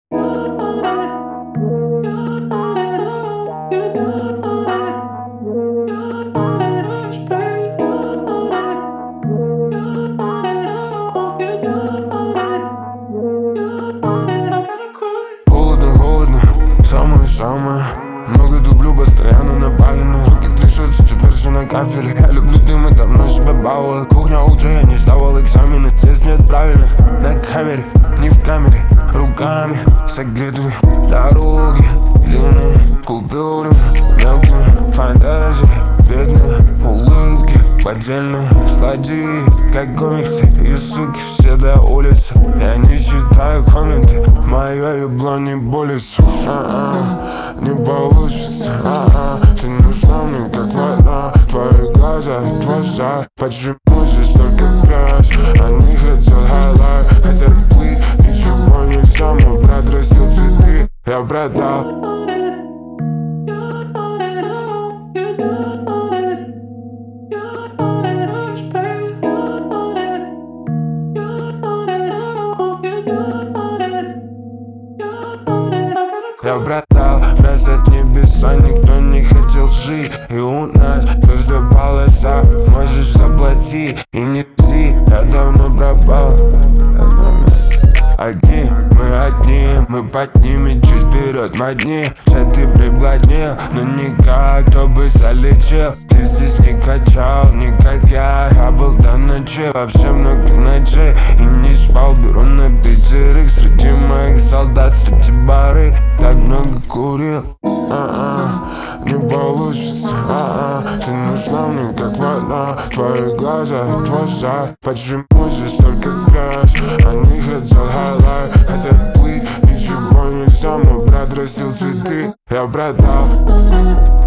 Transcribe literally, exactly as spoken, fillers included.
Холодно, холодно, самое-самое. Много дублю, постоянно напарено. Руки трясутся, теперь все на кафеле. Я люблю дым и давно себя балую. Кухня уже, я не сдавал экзамены. Здесь нет правильных, на камере, не в камере. Руками согретые дороги длинные, купюры мелкими, фантазии бедные, улыбки поддельные, злодеи, как комиксы. И суки все до улицы. Я не считаю комменты, моя ебло не болится. А-а, не получится. А-а, ты нужна мне как вода. Твои глаза и твой зад. Почему здесь только грязь? Они хотят хайлайт, хотят плыть. Ничего нельзя, мой брат растил цветы. Я продал. Я продал бросать небеса, никто не хотел жить. И у нас звезды полоса, можешь заплати и не жди. Я давно пропал, я давно... Одни, мы одни, мы поднимем чуть вперед модни. Все ты приблотнел, но никак, кто бы залетел. Ты здесь не качал, не как я. Я был до ночи, вообще много ночей. И не спал, беру на пятерых. Среди моих солдат, среди бары. Так много курил, а-а, не получится, а-а. Ты нужна мне как вода. Твои глаза и твой зад. Почему здесь только грязь? Они хотят хайлайт, хотят плыть. Ничего нельзя, мой брат растил цветы. Я продал.